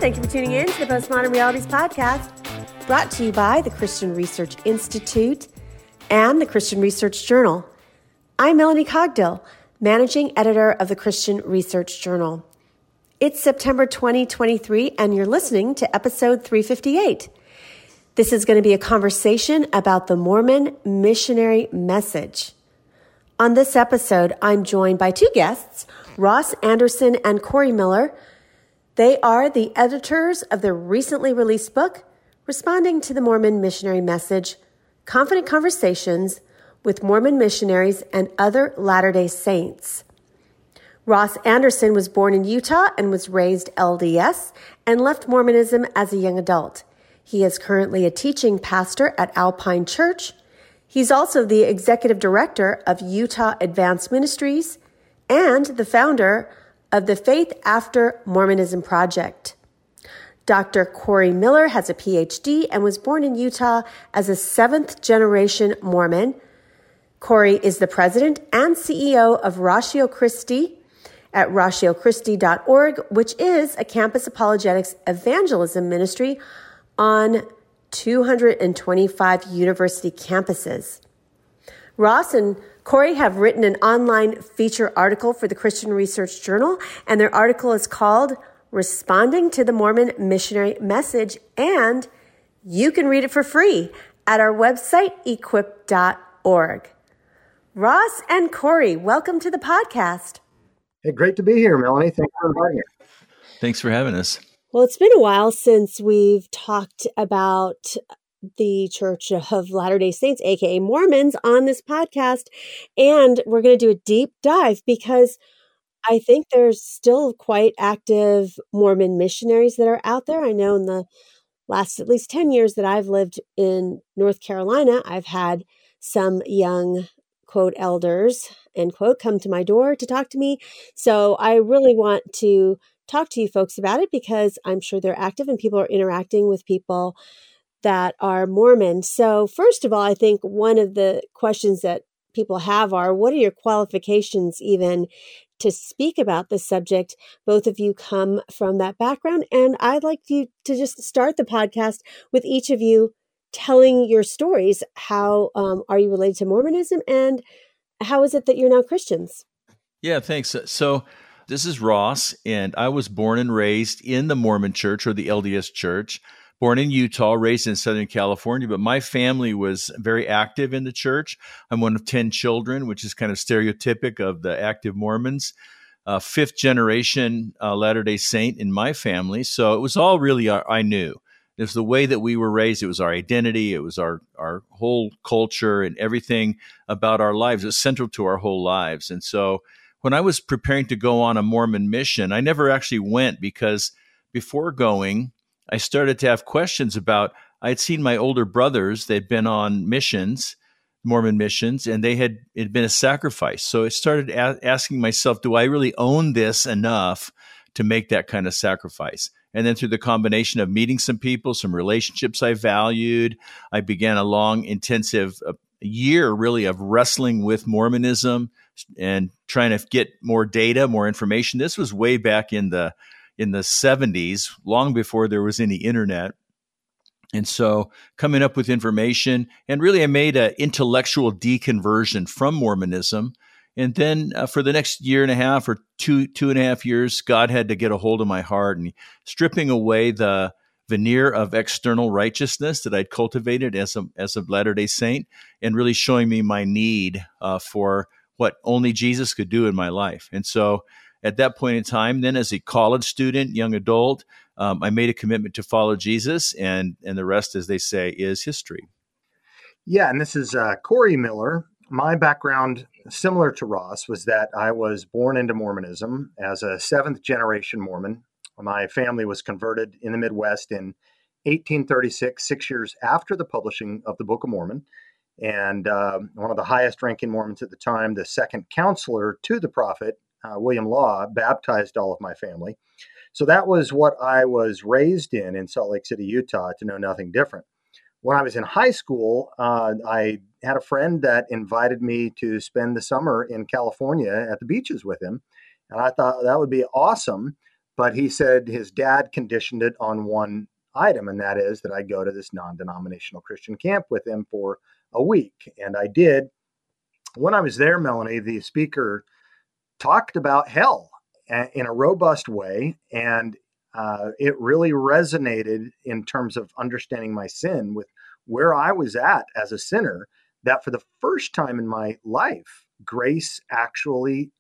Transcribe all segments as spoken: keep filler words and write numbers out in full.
Thank you for tuning in to the Postmodern Realities Podcast, brought to you by the Christian Research Institute and the Christian Research Journal. I'm Melanie Cogdill, Managing Editor of the Christian Research Journal. It's September twenty twenty-three, and you're listening to episode three fifty-eight. This is going to be a conversation about the Mormon missionary message. On this episode, I'm joined by two guests, Ross Anderson and Corey Miller. They are the editors of the recently released book, Responding to the Mormon Missionary Message, Confident Conversations with Mormon Missionaries and Other Latter-day Saints. Ross Anderson was born in Utah and was raised L D S and left Mormonism as a young adult. He is currently a teaching pastor at Alpine Church. He's also the executive director of Utah Advanced Ministries and the founder of the Faith After Mormonism Project. Doctor Corey Miller has a P H D and was born in Utah as a seventh-generation Mormon. Corey is the president and C E O of Ratio Christi at ratio christi dot org, which is a campus apologetics evangelism ministry on two hundred twenty-five university campuses. Ross and Corey have written an online feature article for the Christian Research Journal, and their article is called Responding to the Mormon Missionary Message, and you can read it for free at our website, equip dot org. Ross and Corey, welcome to the podcast. Hey, great to be here, Melanie. Thanks for inviting me. Thanks for having us. Well, it's been a while since we've talked about the Church of Latter-day Saints, aka Mormons, on this podcast. And we're going to do a deep dive because I think there's still quite active Mormon missionaries that are out there. I know in the last at least ten years that I've lived in North Carolina, I've had some young, quote, elders, end quote, come to my door to talk to me. So I really want to talk to you folks about it because I'm sure they're active and people are interacting with people that are Mormon. So first of all, I think one of the questions that people have are, what are your qualifications even to speak about this subject? Both of you come from that background, and I'd like you to just start the podcast with each of you telling your stories. How um, are you related to Mormonism, and how is it that you're now Christians? Yeah, thanks. So this is Ross, and I was born and raised in the Mormon Church, or the L D S Church. Born in Utah, raised in Southern California, but my family was very active in the church. I'm one of ten children, which is kind of stereotypic of the active Mormons. Uh, fifth generation uh, Latter-day Saint in my family. So it was all really our, I knew. It was the way that we were raised. It was our identity. It was our, our whole culture and everything about our lives. It was central to our whole lives. And so when I was preparing to go on a Mormon mission, I never actually went because before going, I started to have questions about, I had seen my older brothers, they'd been on missions, Mormon missions, and they had, it had been a sacrifice. So I started a- asking myself, do I really own this enough to make that kind of sacrifice? And then through the combination of meeting some people, some relationships I valued, I began a long, intensive uh, year really of wrestling with Mormonism and trying to get more data, more information. This was way back in the in the seventies, long before there was any internet. And so coming up with information, and really I made an intellectual deconversion from Mormonism. And then uh, for the next year and a half or two, two and a half years, God had to get a hold of my heart and stripping away the veneer of external righteousness that I'd cultivated as a, as a Latter-day Saint, and really showing me my need uh, for what only Jesus could do in my life. And so at that point in time, then as a college student, young adult, um, I made a commitment to follow Jesus, and and the rest, as they say, is history. Yeah, and this is uh, Corey Miller. My background, similar to Ross, was that I was born into Mormonism as a seventh-generation Mormon. My family was converted in the Midwest in eighteen thirty-six, six years after the publishing of the Book of Mormon. And uh, one of the highest-ranking Mormons at the time, the second counselor to the prophet, Uh, William Law, baptized all of my family. So that was what I was raised in, in Salt Lake City, Utah, to know nothing different. When I was in high school, uh, I had a friend that invited me to spend the summer in California at the beaches with him. And I thought that would be awesome. but he said his dad conditioned it on one item, and that is that I go to this non-denominational Christian camp with him for a week. And I did. When I was there, Melanie, the speaker talked about hell in a robust way, and uh, it really resonated in terms of understanding my sin with where I was at as a sinner, that for the first time in my life, grace actually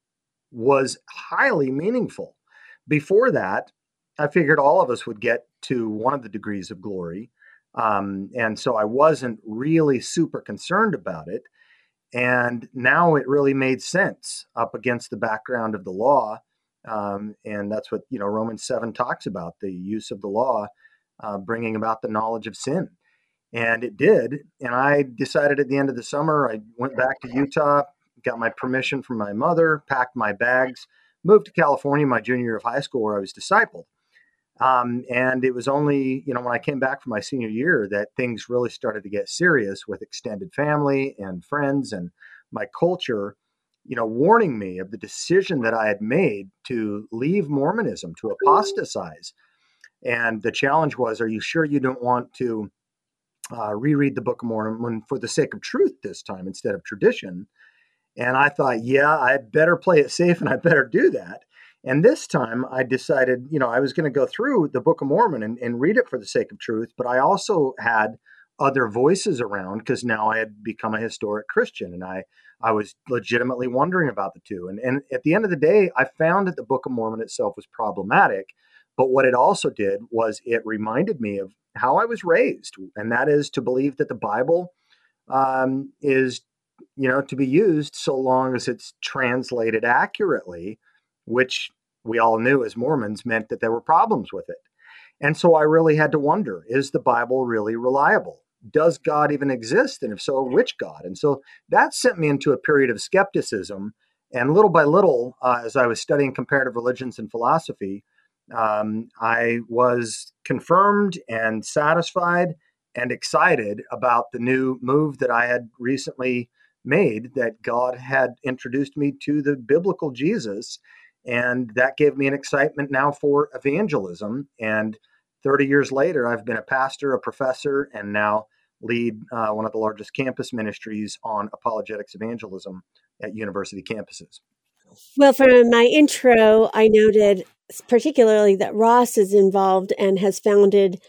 was highly meaningful. Before that, I figured all of us would get to one of the degrees of glory. Um, and so I wasn't really super concerned about it. And now it really made sense up against the background of the law. Um, and that's what, you know, Romans seven talks about, the use of the law uh, bringing about the knowledge of sin. And it did. And I decided at the end of the summer, I went back to Utah, got my permission from my mother, packed my bags, moved to California my junior year of high school where I was discipled. Um, and it was only, you know, when I came back from my senior year that things really started to get serious with extended family and friends and my culture, you know, warning me of the decision that I had made to leave Mormonism, to apostatize. And the challenge was, are you sure you don't want to uh, reread the Book of Mormon for the sake of truth this time instead of tradition? And I thought, yeah, I better play it safe and I better do that. And this time I decided, you know, I was going to go through the Book of Mormon and, and read it for the sake of truth. But I also had other voices around because now I had become a historic Christian and I, I was legitimately wondering about the two. And, and at the end of the day, I found that the Book of Mormon itself was problematic. But what it also did was it reminded me of how I was raised. And that is to believe that the Bible um, is, you know, to be used so long as it's translated accurately, which we all knew as Mormons meant that there were problems with it. And so I really had to wonder, is the Bible really reliable? Does God even exist? And if so, which God? And so that sent me into a period of skepticism. And little by little, uh, as I was studying comparative religions and philosophy, um, I was confirmed and satisfied and excited about the new move that I had recently made, that God had introduced me to the biblical Jesus. And that gave me an excitement now for evangelism. And thirty years later, I've been a pastor, a professor, and now lead uh, one of the largest campus ministries on apologetics evangelism at university campuses. Well, from my intro, I noted particularly that Ross is involved and has founded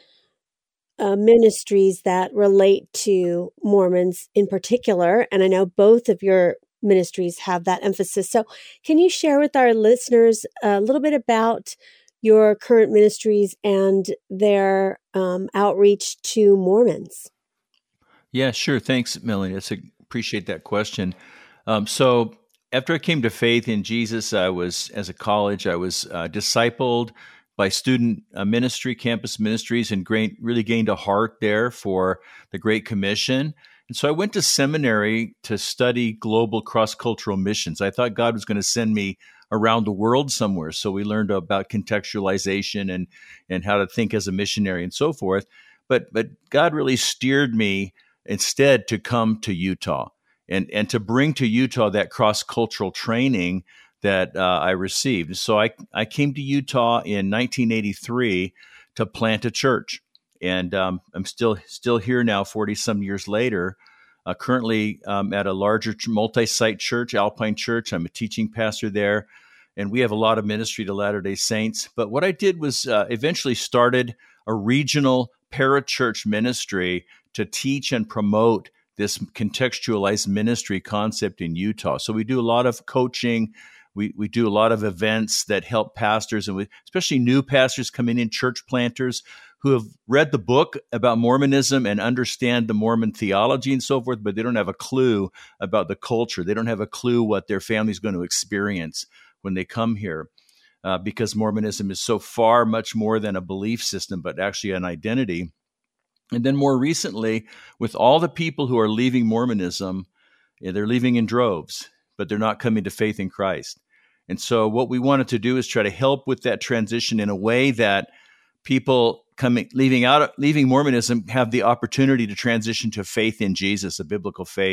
uh, ministries that relate to Mormons in particular. And I know both of your ministries have that emphasis. So can you share with our listeners a little bit about your current ministries and their um, outreach to Mormons? Yeah, sure. Thanks, Melanie. I appreciate that question. Um, so after I came to faith in Jesus, I was, as a college, I was uh, discipled by student uh, ministry, campus ministries, and great, really gained a heart there for the Great Commission. And so I went to seminary to study global cross-cultural missions. I thought God was going to send me around the world somewhere. So we learned about contextualization and, and how to think as a missionary and so forth. But, but God really steered me instead to come to Utah and, and to bring to Utah that cross-cultural training that uh, I received. So I, I came to Utah in nineteen eighty-three to plant a church. And um, I'm still still here now, forty some years later, uh, currently um, at a larger multi-site church, Alpine Church. I'm a teaching pastor there, and we have a lot of ministry to Latter-day Saints. But what I did was uh, eventually started a regional parachurch ministry to teach and promote this contextualized ministry concept in Utah. So we do a lot of coaching. We we do a lot of events that help pastors, and we, especially new pastors coming in, church planters, who have read the book about Mormonism and understand the Mormon theology and so forth, but they don't have a clue about the culture. They don't have a clue what their family's going to experience when they come here, uh, because Mormonism is so far much more than a belief system, but actually an identity. And then more recently, with all the people who are leaving Mormonism, they're leaving in droves, but they're not coming to faith in Christ. And so what we wanted to do is try to help with that transition in a way that people coming, leaving out, leaving Mormonism have the opportunity to transition to faith in Jesus, a biblical faith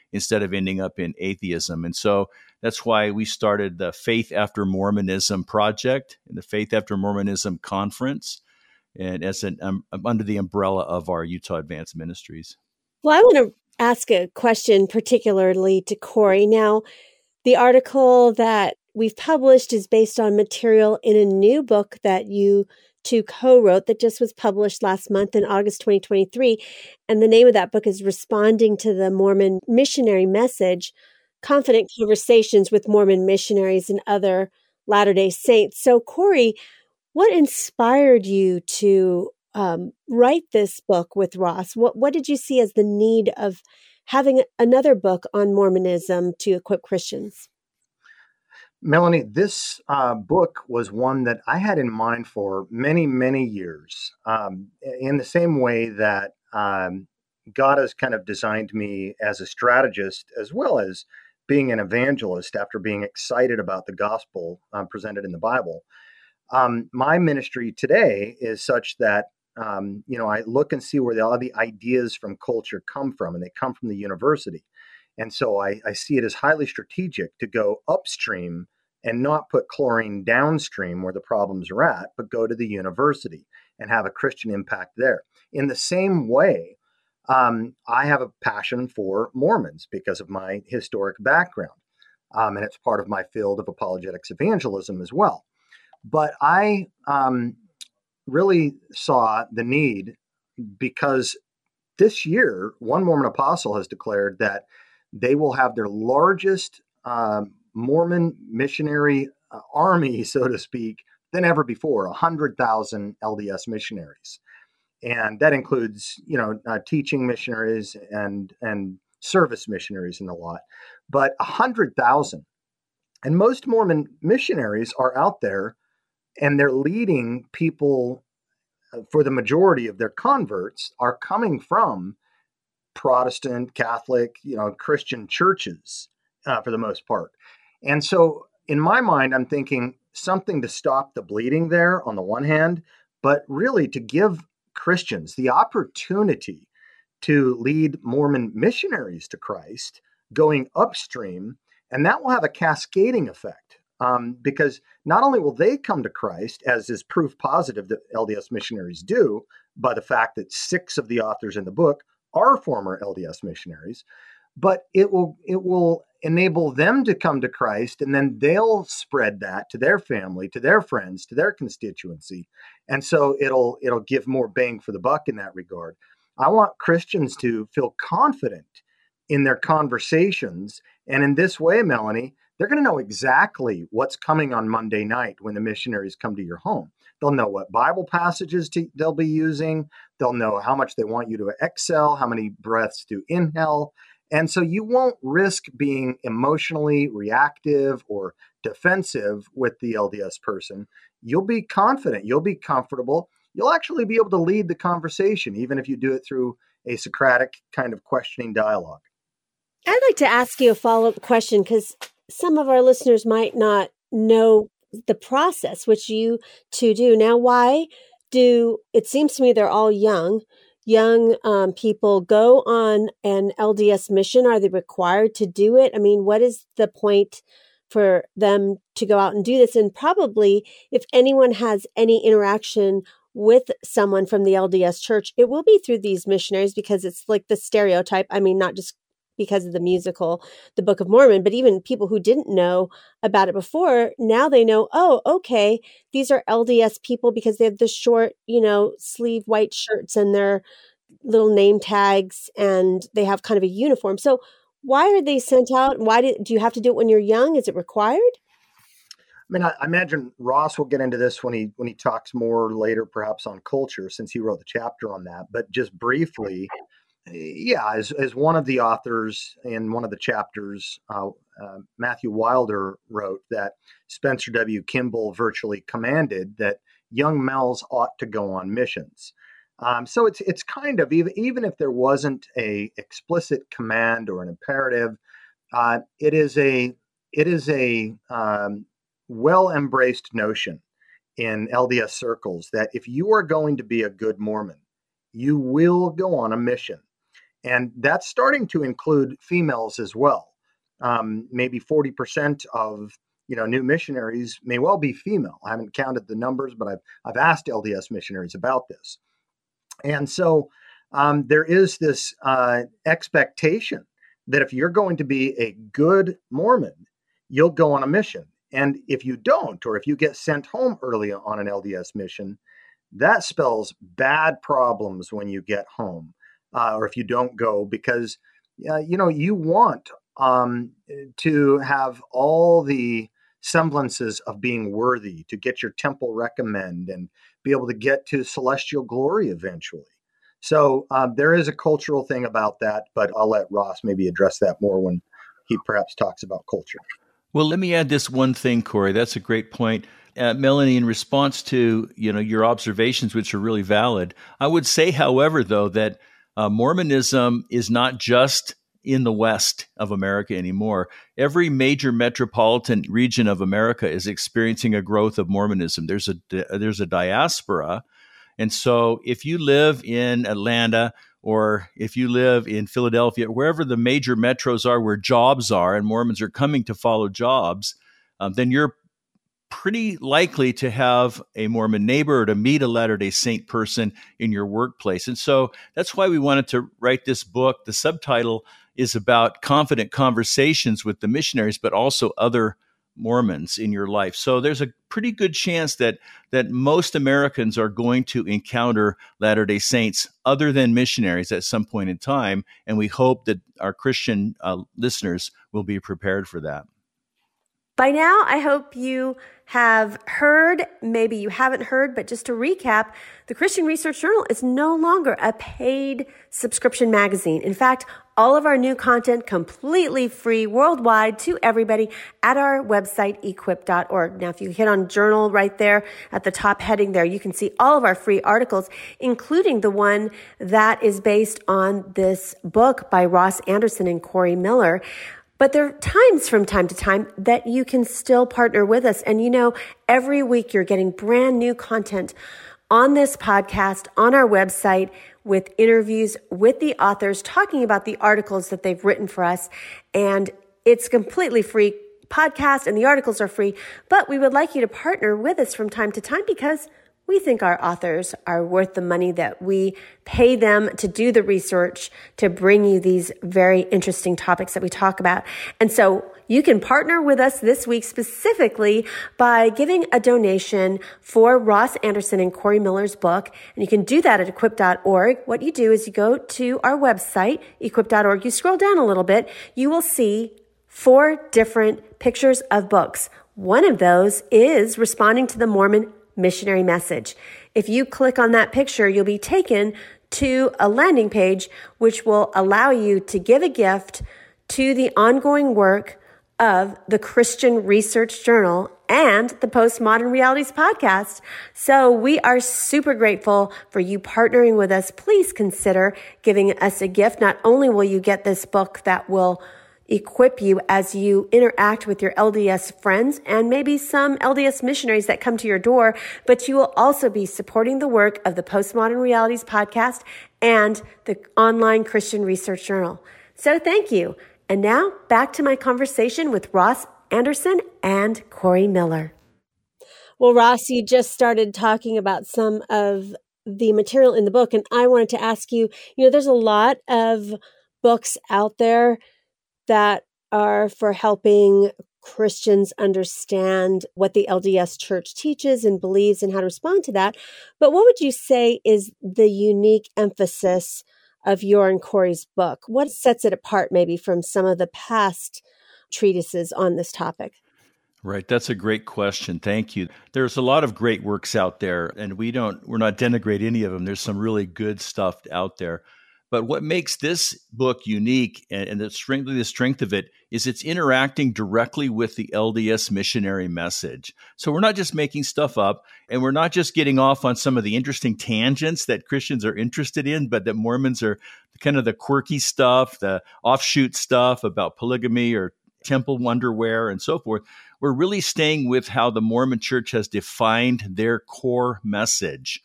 instead of ending up in atheism. And so that's why we started the Faith After Mormonism project and the Faith After Mormonism conference, and as an um, under the umbrella of our Utah Advanced Ministries. Well, I want to ask a question particularly to Corey. Now, the article that we've published is based on material in a new book that you two co-wrote that just was published last month in August twenty twenty-three. And the name of that book is Responding to the Mormon Missionary Message, Confident Conversations with Mormon Missionaries and Other Latter-day Saints. So, Corey, what inspired you to um, write this book with Ross? What, what did you see as the need of having another book on Mormonism to equip Christians? Melanie, this uh, book was one that I had in mind for many, many years, um, in the same way that um, God has kind of designed me as a strategist, as well as being an evangelist after being excited about the gospel um, presented in the Bible. Um, my ministry today is such that, um, you know, I look and see where the, all the ideas from culture come from, and they come from the university. And so I, I see it as highly strategic to go upstream and not put chlorine downstream where the problems are at, but go to the university and have a Christian impact there. In the same way, um, I have a passion for Mormons because of my historic background, um, and it's part of my field of apologetics evangelism as well. But I um, really saw the need because this year, one Mormon apostle has declared that they will have their largest um, Mormon missionary uh, army, so to speak, than ever before, one hundred thousand L D S missionaries. And that includes, you know, uh, teaching missionaries and, and service missionaries and a lot, but one hundred thousand. And most Mormon missionaries are out there and they're leading people, uh, for the majority of their converts are coming from Protestant, Catholic, you know, Christian churches uh, for the most part. And so in my mind, I'm thinking something to stop the bleeding there on the one hand, but really to give Christians the opportunity to lead Mormon missionaries to Christ going upstream. And that will have a cascading effect um, because not only will they come to Christ, as is proof positive that L D S missionaries do by the fact that six of the authors in the book are former L D S missionaries, but it will it will enable them to come to Christ, and then they'll spread that to their family, to their friends, to their constituency. And so it'll it'll give more bang for the buck in that regard. I want Christians to feel confident in their conversations. And in this way, Melanie, they're going to know exactly what's coming on Monday night when the missionaries come to your home. They'll know what Bible passages to, they'll be using. They'll know how much they want you to exhale, how many breaths to inhale. And so you won't risk being emotionally reactive or defensive with the L D S person. You'll be confident. You'll be comfortable. You'll actually be able to lead the conversation, even if you do it through a Socratic kind of questioning dialogue. I'd like to ask you a follow-up question because some of our listeners might not know the process, which you two do. Now, why do, it seems to me they're all young, young um, people go on an L D S mission? Are they required to do it? I mean, what is the point for them to go out and do this? And probably if anyone has any interaction with someone from the L D S church, it will be through these missionaries because it's like the stereotype. I mean, not just because of the musical, The Book of Mormon, but even people who didn't know about it before, now they know, oh, okay, these are L D S people because they have the short, you know, sleeve white shirts and their little name tags, and they have kind of a uniform. So why are they sent out? Why do, do you have to do it when you're young? Is it required? I mean, I, I imagine Ross will get into this when he when he talks more later, perhaps on culture, since he wrote the chapter on that. But just briefly, yeah, as as one of the authors in one of the chapters, uh, uh, Matthew Wilder wrote that Spencer W. Kimball virtually commanded that young males ought to go on missions. Um, so it's it's kind of, even even if there wasn't a explicit command or an imperative, uh, it is a it is a um, well embraced notion in L D S circles that if you are going to be a good Mormon, you will go on a mission. And that's starting to include females as well. Um, maybe forty percent of you know new missionaries may well be female. I haven't counted the numbers, but I've I've asked L D S missionaries about this. And so um, there is this uh, expectation that if you're going to be a good Mormon, you'll go on a mission. And if you don't, or if you get sent home early on an L D S mission, that spells bad problems when you get home, uh, or if you don't go, because uh, you know you want um, to have all the semblances of being worthy to get your temple recommend and be able to get to celestial glory eventually. So um, there is a cultural thing about that, but I'll let Ross maybe address that more when he perhaps talks about culture. Well, let me add this one thing, Corey. That's a great point. Uh, Melanie, in response to you know your observations, which are really valid, I would say, however, though, that uh, Mormonism is not just in the West of America anymore. Every major metropolitan region of America is experiencing a growth of Mormonism. There's a there's a diaspora. And so if you live in Atlanta or if you live in Philadelphia, wherever the major metros are where jobs are and Mormons are coming to follow jobs, um, then you're pretty likely to have a Mormon neighbor or to meet a Latter-day Saint person in your workplace. And so that's why we wanted to write this book. The subtitle is about confident conversations with the missionaries, but also other Mormons in your life. So there's a pretty good chance that that most Americans are going to encounter Latter-day Saints other than missionaries at some point in time, and we hope that our Christian uh, listeners will be prepared for that. By now, I hope you have heard, maybe you haven't heard, but just to recap, the Christian Research Journal is no longer a paid subscription magazine. In fact, all of our new content completely free worldwide to everybody at our website, equip dot org. Now, if you hit on journal right there at the top heading there, you can see all of our free articles, including the one that is based on this book by Ross Anderson and Corey Miller. But there are times from time to time that you can still partner with us. And you know, every week you're getting brand new content on this podcast, on our website, with interviews with the authors talking about the articles that they've written for us. And it's completely free podcast and the articles are free. But we would like you to partner with us from time to time because we think our authors are worth the money that we pay them to do the research to bring you these very interesting topics that we talk about. And so you can partner with us this week specifically by giving a donation for Ross Anderson and Corey Miller's book. And you can do that at equip dot org. What you do is you go to our website, equip dot org. You scroll down a little bit. You will see four different pictures of books. One of those is Responding to the Mormon Missionary Message. If you click on that picture, you'll be taken to a landing page which will allow you to give a gift to the ongoing work of the Christian Research Journal and the Postmodern Realities podcast. So we are super grateful for you partnering with us. Please consider giving us a gift. Not only will you get this book that will equip you as you interact with your L D S friends and maybe some L D S missionaries that come to your door, but you will also be supporting the work of the Postmodern Realities podcast and the online Christian Research Journal. So thank you. And now back to my conversation with Ross Anderson and Corey Miller. Well, Ross, you just started talking about some of the material in the book, and I wanted to ask you, you know, there's a lot of books out there that are for helping Christians understand what the L D S Church teaches and believes and how to respond to that. But what would you say is the unique emphasis of your and Corey's book? What sets it apart maybe from some of the past treatises on this topic? Right. That's a great question. Thank you. There's a lot of great works out there, and we don't, we're not denigrate any of them. There's some really good stuff out there. But what makes this book unique and, and the strength, the strength of it is it's interacting directly with the L D S missionary message. So we're not just making stuff up, and we're not just getting off on some of the interesting tangents that Christians are interested in, but that Mormons are kind of the quirky stuff, the offshoot stuff about polygamy or temple wonderwear and so forth. We're really staying with how the Mormon Church has defined their core message.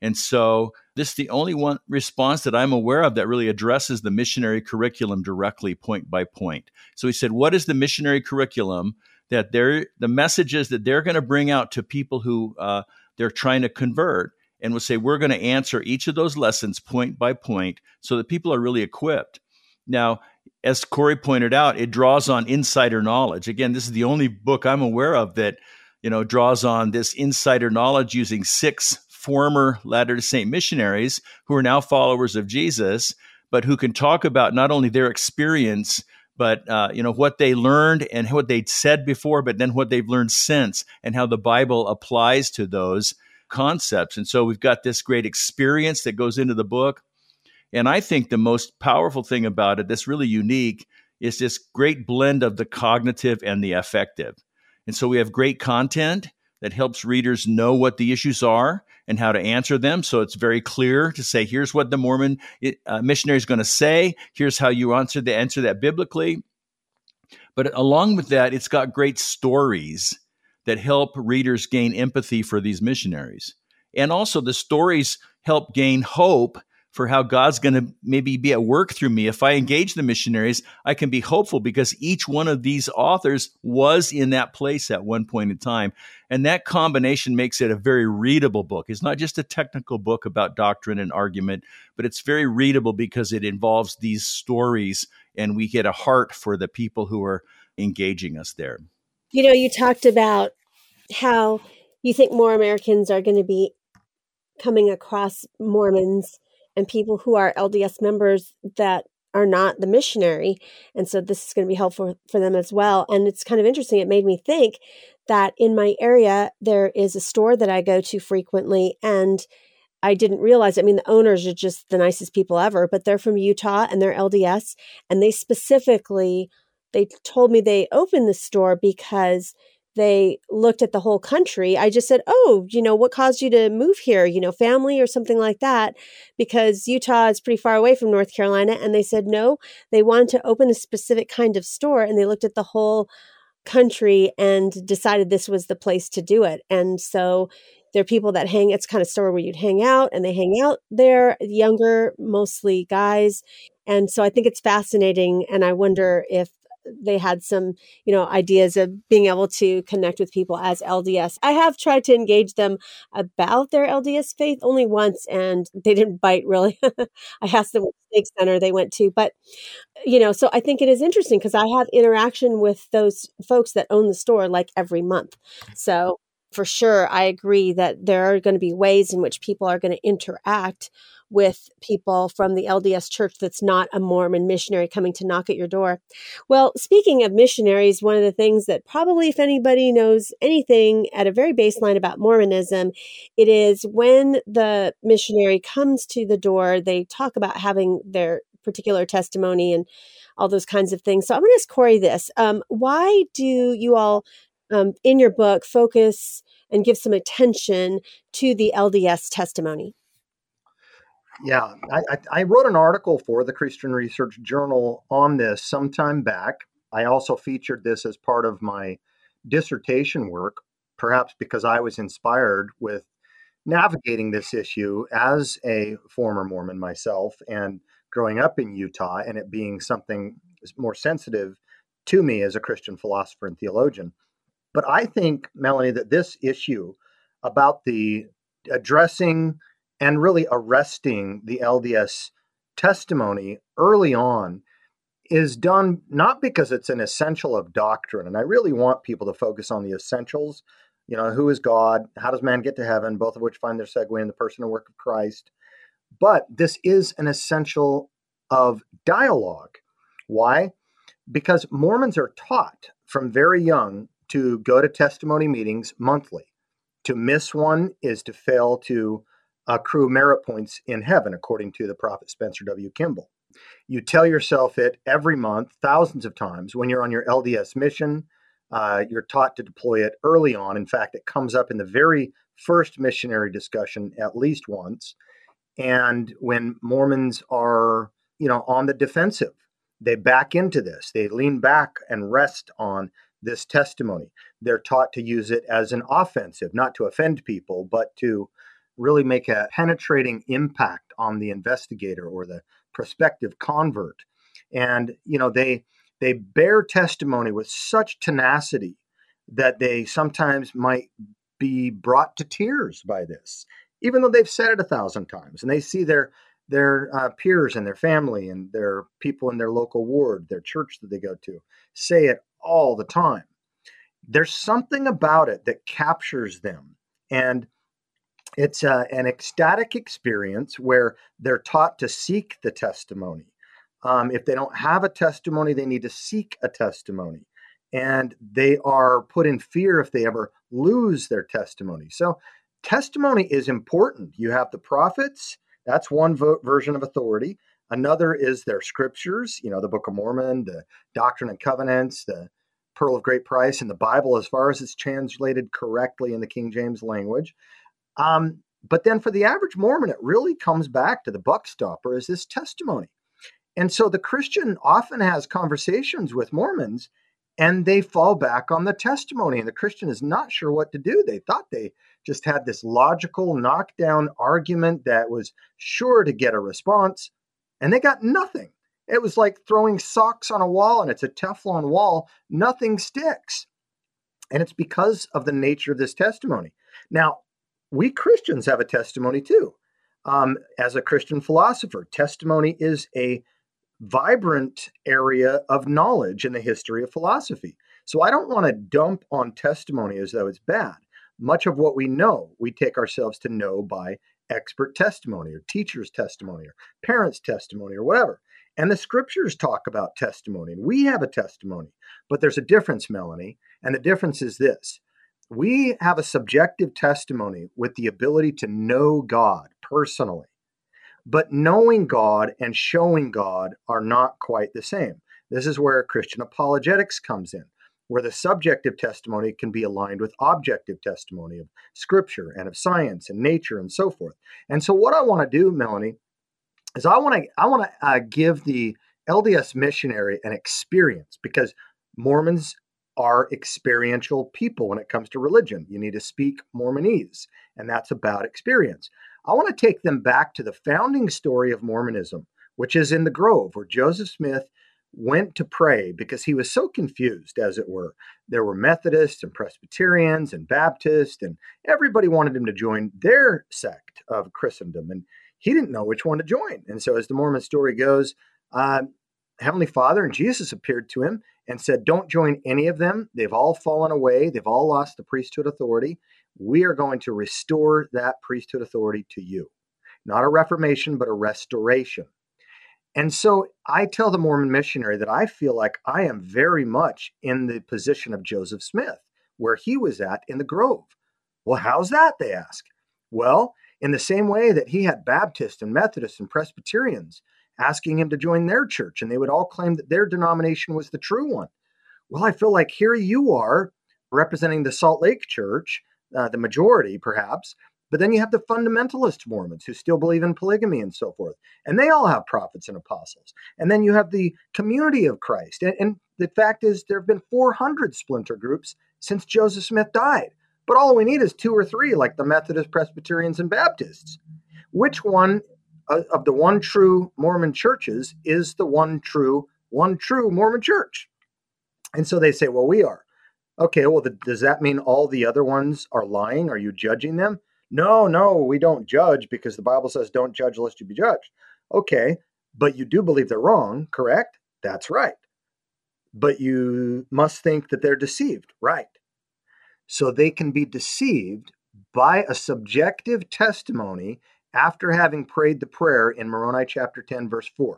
And so this is the only one response that I'm aware of that really addresses the missionary curriculum directly, point by point. So he said, what is the missionary curriculum that they're, the messages that they're going to bring out to people who uh, they're trying to convert? And we'll say, we're going to answer each of those lessons point by point so that people are really equipped. Now, as Corey pointed out, it draws on insider knowledge. Again, this is the only book I'm aware of that, you know, draws on this insider knowledge using six former Latter-day Saint missionaries who are now followers of Jesus, but who can talk about not only their experience, but uh, you know, what they learned and what they'd said before, but then what they've learned since and how the Bible applies to those concepts. And so we've got this great experience that goes into the book. And I think the most powerful thing about it that's really unique is this great blend of the cognitive and the affective. And so we have great content that helps readers know what the issues are and how to answer them. So it's very clear to say, here's what the Mormon uh, missionary is going to say. Here's how you answer, the, answer that biblically. But along with that, it's got great stories that help readers gain empathy for these missionaries. And also the stories help gain hope for how God's going to maybe be at work through me. If I engage the missionaries, I can be hopeful because each one of these authors was in that place at one point in time. And that combination makes it a very readable book. It's not just a technical book about doctrine and argument, but it's very readable because it involves these stories and we get a heart for the people who are engaging us there. You know, you talked about how you think more Americans are going to be coming across Mormons and people who are L D S members that are not the missionary. And so this is going to be helpful for them as well. And it's kind of interesting. It made me think that in my area, there is a store that I go to frequently, and I didn't realize, I mean, the owners are just the nicest people ever, but they're from Utah and they're L D S. And they specifically, they told me they opened the store because they looked at the whole country. I just said, oh, you know, what caused you to move here? You know, family or something like that, because Utah is pretty far away from North Carolina. And they said, no, they wanted to open a specific kind of store. And they looked at the whole country and decided this was the place to do it. And so there are people that hang, it's kind of store where you'd hang out, and they hang out there, younger, mostly guys. And so I think it's fascinating. And I wonder if they had some, you know, ideas of being able to connect with people as L D S. I have tried to engage them about their L D S faith only once, and they didn't bite really. I asked them what stake center they went to, but, you know, so I think it is interesting because I have interaction with those folks that own the store like every month. So for sure, I agree that there are going to be ways in which people are going to interact with people from the L D S church that's not a Mormon missionary coming to knock at your door. Well, speaking of missionaries, one of the things that probably if anybody knows anything at a very baseline about Mormonism, it is when the missionary comes to the door, they talk about having their particular testimony and all those kinds of things. So I'm going to ask Corey this. Um, why do you all um, in your book focus and give some attention to the L D S testimony? Yeah, I, I wrote an article for the Christian Research Journal on this some time back. I also featured this as part of my dissertation work, perhaps because I was inspired with navigating this issue as a former Mormon myself and growing up in Utah, and it being something more sensitive to me as a Christian philosopher and theologian. But I think, Melanie, that this issue about the addressing and really arresting the L D S testimony early on is done not because it's an essential of doctrine. And I really want people to focus on the essentials. You know, who is God? How does man get to heaven? Both of which find their segue in the person and work of Christ. But this is an essential of dialogue. Why? Because Mormons are taught from very young to go to testimony meetings monthly. To miss one is to fail to accrue merit points in heaven, according to the prophet Spencer W. Kimball. You tell yourself it every month, thousands of times. When you're on your L D S mission, uh, you're taught to deploy it early on. In fact, it comes up in the very first missionary discussion at least once. And when Mormons are, you know, on the defensive, they back into this. They lean back and rest on this testimony. They're taught to use it as an offensive, not to offend people, but to really make a penetrating impact on the investigator or the prospective convert. And, you know, they they bear testimony with such tenacity that they sometimes might be brought to tears by this, even though they've said it a thousand times. And they see their their uh, peers and their family and their people in their local ward, their church that they go to, say it all the time. There's something about it that captures them. And it's uh, an ecstatic experience where they're taught to seek the testimony. Um, if they don't have a testimony, they need to seek a testimony. And they are put in fear if they ever lose their testimony. So testimony is important. You have the prophets. That's one vo- version of authority. Another is their scriptures, you know, the Book of Mormon, the Doctrine and Covenants, the Pearl of Great Price, and the Bible, as far as it's translated correctly in the King James language. Um, but then for the average Mormon, it really comes back to the buck stopper is this testimony. And so the Christian often has conversations with Mormons and they fall back on the testimony. And the Christian is not sure what to do. They thought they just had this logical knockdown argument that was sure to get a response, and they got nothing. It was like throwing socks on a wall, and it's a Teflon wall. Nothing sticks. And it's because of the nature of this testimony. Now, we Christians have a testimony too. Um, as a Christian philosopher, testimony is a vibrant area of knowledge in the history of philosophy. So I don't want to dump on testimony as though it's bad. Much of what we know, we take ourselves to know by expert testimony or teacher's testimony or parents' testimony or whatever. And the scriptures talk about testimony, and we have a testimony. But there's a difference, Melanie, and the difference is this. We have a subjective testimony with the ability to know God personally. But knowing God and showing God are not quite the same. This is where Christian apologetics comes in, where the subjective testimony can be aligned with objective testimony of Scripture and of science and nature and so forth. And so what I want to do, Melanie, is I want to I want to uh, give the L D S missionary an experience, because Mormons are experiential people when it comes to religion. You need to speak Mormonese, and that's about experience. I want to take them back to the founding story of Mormonism, which is in the Grove, where Joseph Smith went to pray because he was so confused, as it were. There were Methodists and Presbyterians and Baptists, and everybody wanted him to join their sect of Christendom, and he didn't know which one to join. And so as the Mormon story goes, uh, Heavenly Father and Jesus appeared to him and said, don't join any of them. They've all fallen away. They've all lost the priesthood authority. We are going to restore that priesthood authority to you. Not a reformation, but a restoration. And so I tell the Mormon missionary that I feel like I am very much in the position of Joseph Smith, where he was at in the Grove. Well, how's that, they ask? Well, in the same way that he had Baptists and Methodists and Presbyterians asking him to join their church, and they would all claim that their denomination was the true one. Well, I feel like here you are representing the Salt Lake Church, uh, the majority perhaps, but then you have the fundamentalist Mormons who still believe in polygamy and so forth, and they all have prophets and apostles. And then you have the community of Christ. And, and the fact is there have been four hundred splinter groups since Joseph Smith died. But all we need is two or three, like the Methodist, Presbyterians, and Baptists. Which one of the one true Mormon churches is the one true, one true Mormon church? And so they say, well, we are. Okay, well, the, does that mean all the other ones are lying? Are you judging them? No, no, we don't judge because the Bible says don't judge lest you be judged. Okay, but you do believe they're wrong, correct? That's right. But you must think that they're deceived, right? So they can be deceived by a subjective testimony after having prayed the prayer in Moroni chapter ten, verse four.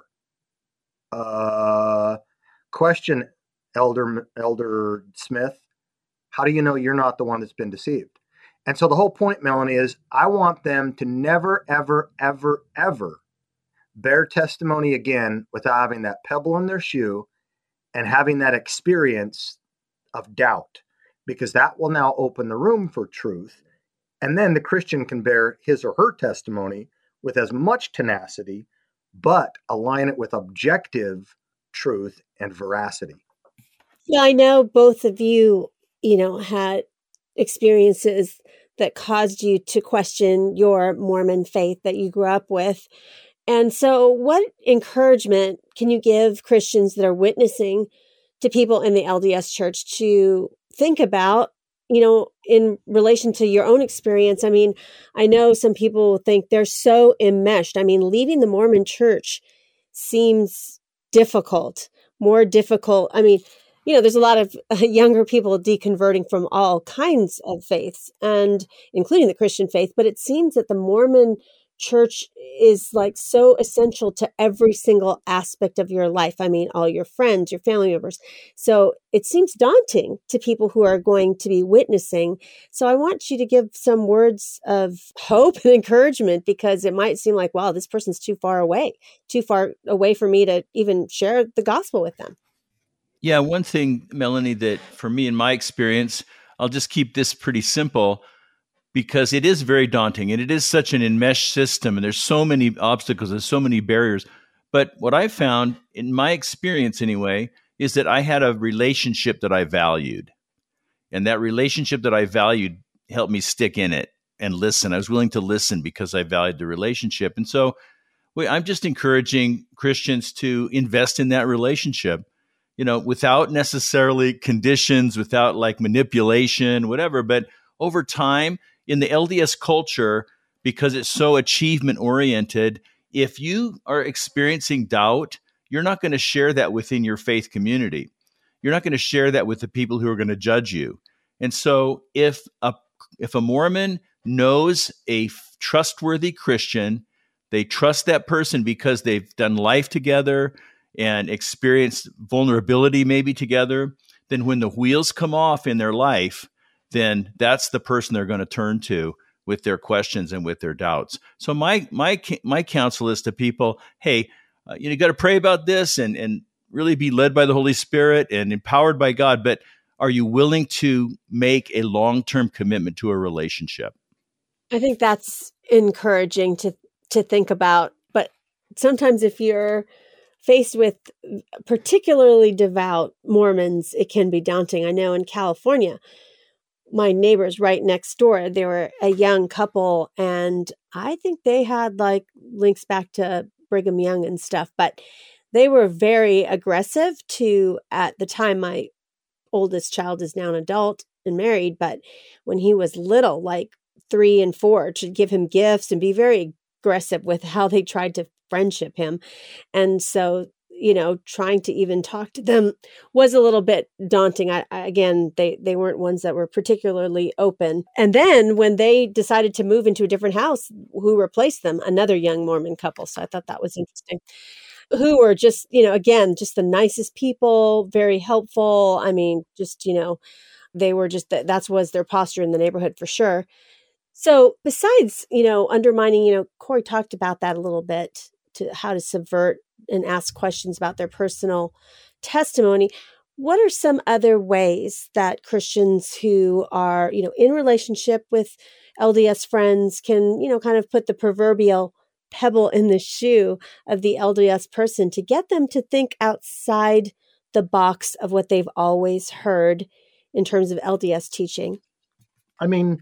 Uh, question, Elder, Elder Smith, how do you know you're not the one that's been deceived? And so the whole point, Melanie, is I want them to never, ever, ever, ever bear testimony again without having that pebble in their shoe and having that experience of doubt, because that will now open the room for truth. And then the Christian can bear his or her testimony with as much tenacity, but align it with objective truth and veracity. Yeah, I know both of you, you know, had experiences that caused you to question your Mormon faith that you grew up with. And so what encouragement can you give Christians that are witnessing to people in the L D S church to think about, you know, in relation to your own experience? I mean, I know some people think they're so enmeshed. I mean, leaving the Mormon church seems difficult, more difficult. I mean, you know, there's a lot of uh, younger people deconverting from all kinds of faiths, and including the Christian faith. But it seems that the Mormon church is like so essential to every single aspect of your life. I mean, all your friends, your family members. So it seems daunting to people who are going to be witnessing. So I want you to give some words of hope and encouragement, because it might seem like, wow, this person's too far away, too far away for me to even share the gospel with them. Yeah, one thing, Melanie, that for me in my experience, I'll just keep this pretty simple, because it is very daunting and it is such an enmeshed system and there's so many obstacles, there's so many barriers. But what I found in my experience anyway, is that I had a relationship that I valued. And that relationship that I valued helped me stick in it and listen. I was willing to listen because I valued the relationship. And so I'm just encouraging Christians to invest in that relationship, you know, without necessarily conditions, without like manipulation, whatever. But over time, in the L D S culture, because it's so achievement oriented, if you are experiencing doubt, you're not going to share that within your faith community. You're not going to share that with the people who are going to judge you. And so if a if a Mormon knows a trustworthy Christian, they trust that person because they've done life together and experienced vulnerability maybe together, then when the wheels come off in their life, then that's the person they're going to turn to with their questions and with their doubts. So my my my counsel is to people, hey, uh, you know, you got to pray about this and and really be led by the Holy Spirit and empowered by God, but are you willing to make a long-term commitment to a relationship? I think that's encouraging to to think about. But sometimes if you're faced with particularly devout Mormons, it can be daunting. I know in California, my neighbors right next door, they were a young couple, and I think they had like links back to Brigham Young and stuff, but they were very aggressive to, at the time, my oldest child is now an adult and married, but when he was little, like three and four, to give him gifts and be very aggressive with how they tried to friendship him. And so, you know, trying to even talk to them was a little bit daunting. I, I, again, they, they weren't ones that were particularly open. And then when they decided to move into a different house, who replaced them? Another young Mormon couple. So I thought that was interesting. Who were just, you know, again, just the nicest people, very helpful. I mean, just, you know, they were just, that that's was their posture in the neighborhood for sure. So besides, you know, undermining, you know, Corey talked about that a little bit, to how to subvert and ask questions about their personal testimony. What are some other ways that Christians who are, you know, in relationship with L D S friends can, you know, kind of put the proverbial pebble in the shoe of the L D S person to get them to think outside the box of what they've always heard in terms of L D S teaching? I mean,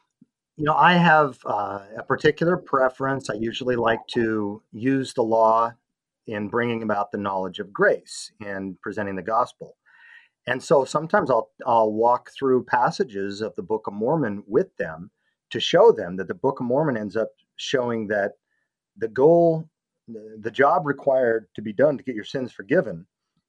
you know, I have uh, a particular preference. I usually like to use the law in bringing about the knowledge of grace and presenting the gospel. And so sometimes I'll I'll walk through passages of the Book of Mormon with them to show them that the Book of Mormon ends up showing that the goal, the, the job required to be done to get your sins forgiven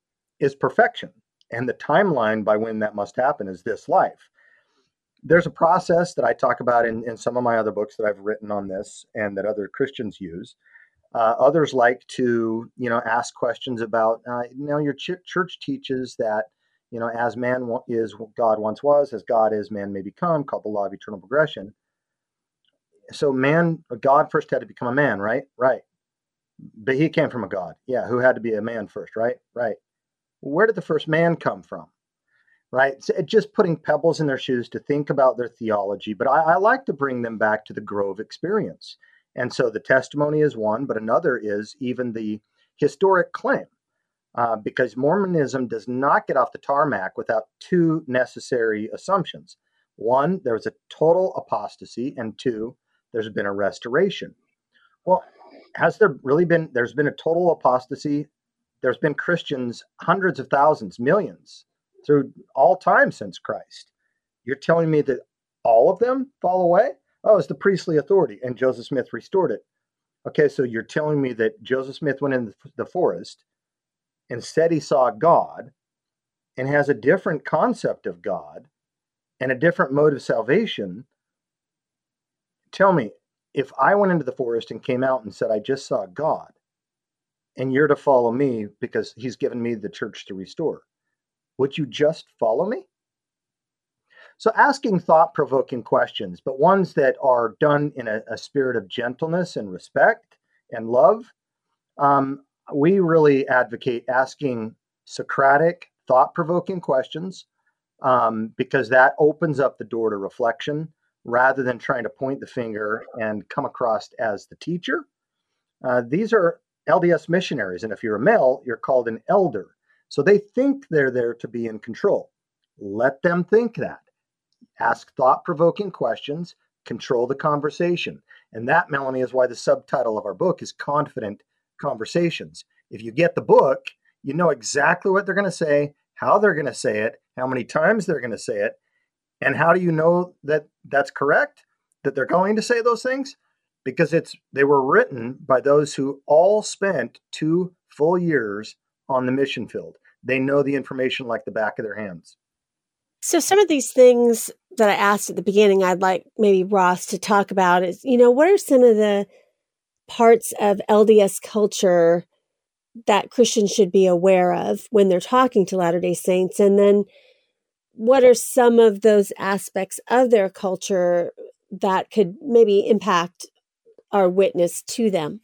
is perfection. And the timeline by when that must happen is this life. There's a process that I talk about in, in some of my other books that I've written on this and that other Christians use. Uh, others like to, you know, ask questions about, uh, you know, your ch- church teaches that, you know, as man is God once was, as God is man may become, called the law of eternal progression. So man, God first had to become a man, right? Right. But he came from a God. Yeah. Who had to be a man first, right? Right. Where did the first man come from? Right. So it's just putting pebbles in their shoes to think about their theology. But I, I like to bring them back to the Grove experience. And so the testimony is one, but another is even the historic claim, uh, because Mormonism does not get off the tarmac without two necessary assumptions. One, there was a total apostasy, and two, there's been a restoration. Well, has there really been, there's been a total apostasy? There's been Christians, hundreds of thousands, millions, through all time since Christ. You're telling me that all of them fall away? Oh, it's the priestly authority, and Joseph Smith restored it. Okay, so you're telling me that Joseph Smith went in the forest and said he saw God and has a different concept of God and a different mode of salvation. Tell me, if I went into the forest and came out and said, I just saw God, and you're to follow me because he's given me the church to restore, would you just follow me? So asking thought-provoking questions, but ones that are done in a, a spirit of gentleness and respect and love, um, we really advocate asking Socratic, thought-provoking questions um, because that opens up the door to reflection rather than trying to point the finger and come across as the teacher. Uh, these are L D S missionaries, and if you're a male, you're called an elder. So they think they're there to be in control. Let them think that. Ask thought-provoking questions, control the conversation. And that, Melanie, is why the subtitle of our book is Confident Conversations. If you get the book, you know exactly what they're going to say, how they're going to say it, how many times they're going to say it, and how do you know that that's correct, that they're going to say those things? Because it's they were written by those who all spent two full years on the mission field. They know the information like the back of their hands. So some of these things that I asked at the beginning, I'd like maybe Ross to talk about is, you know, what are some of the parts of L D S culture that Christians should be aware of when they're talking to Latter-day Saints? And then what are some of those aspects of their culture that could maybe impact our witness to them?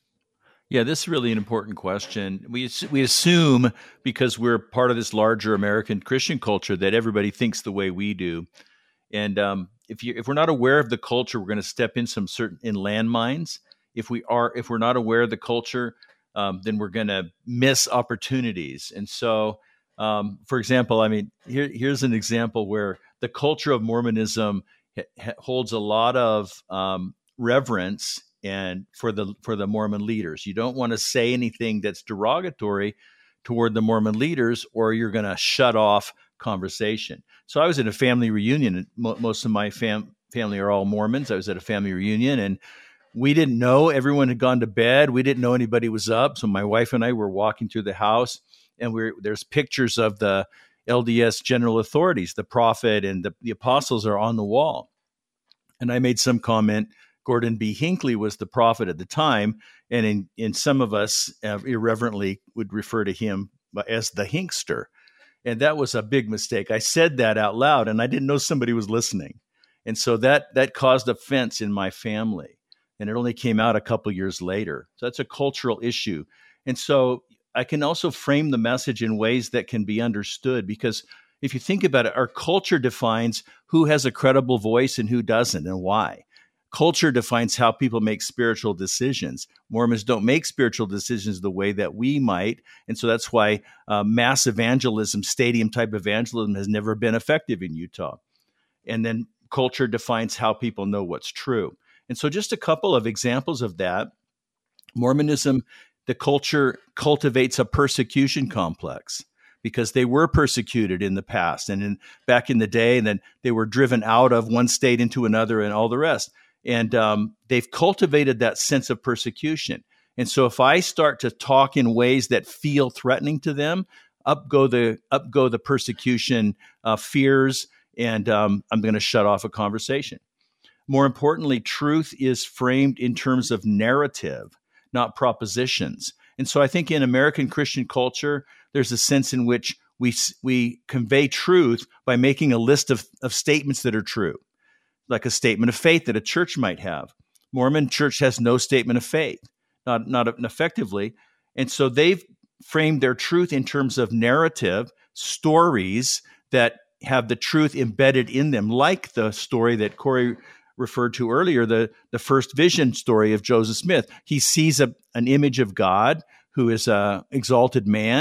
Yeah, this is really an important question. We we assume because we're part of this larger American Christian culture that everybody thinks the way we do, and um, if you if we're not aware of the culture, we're going to step in some certain in landmines. If we are if we're not aware of the culture, um, then we're going to miss opportunities. And so, um, for example, I mean, here here's an example where the culture of Mormonism ha- holds a lot of um, reverence. And for the for the Mormon leaders, you don't want to say anything that's derogatory toward the Mormon leaders, or you're going to shut off conversation. So I was at a family reunion, and mo- most of my fam- family are all Mormons. I was at a family reunion, and we didn't know everyone had gone to bed. We didn't know anybody was up. So my wife and I were walking through the house, and we're there's pictures of the L D S general authorities, the prophet and the, the apostles are on the wall. And I made some comment. Gordon B. Hinckley was the prophet at the time, and in, in some of us uh, irreverently would refer to him as the Hinkster. And that was a big mistake. I said that out loud, and I didn't know somebody was listening. And so that that caused offense in my family, and it only came out a couple years later. So that's a cultural issue. And so I can also frame the message in ways that can be understood, because if you think about it, our culture defines who has a credible voice and who doesn't, and why. Culture defines how people make spiritual decisions. Mormons don't make spiritual decisions the way that we might. And so that's why uh, mass evangelism, stadium type evangelism has never been effective in Utah. And then culture defines how people know what's true. And so just a couple of examples of that. Mormonism, the culture cultivates a persecution complex because they were persecuted in the past and in, back in the day, and then they were driven out of one state into another and all the rest. And um, they've cultivated that sense of persecution. And so if I start to talk in ways that feel threatening to them, up go the up go the persecution uh, fears, and um, I'm going to shut off a conversation. More importantly, truth is framed in terms of narrative, not propositions. And so I think in American Christian culture, there's a sense in which we we convey truth by making a list of, of statements that are true, like a statement of faith that a church might have. Mormon church has no statement of faith, not, not effectively. And so they've framed their truth in terms of narrative, stories that have the truth embedded in them, like the story that Corey referred to earlier, the, the first vision story of Joseph Smith. He sees a, an image of God who is an exalted man,